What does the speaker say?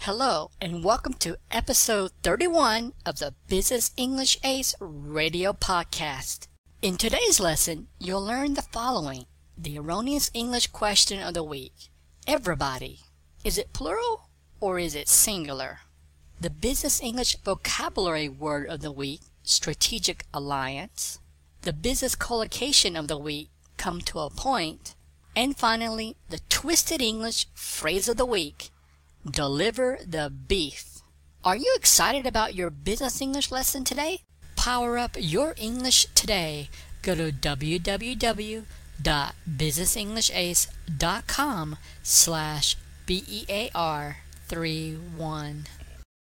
Hello, and welcome to episode 31 of the Business English Ace radio podcast. In today's lesson, you'll learn the following. The erroneous English question of the week. Everybody. Is it plural or is it singular? The Business English vocabulary word of the week, strategic alliance. The business collocation of the week, come to a point. And finally, the twisted English phrase of the week, deliver the beef. Are you excited about your business English lesson today? Power up your English today. Go to www.businessenglish.com/BEAR31.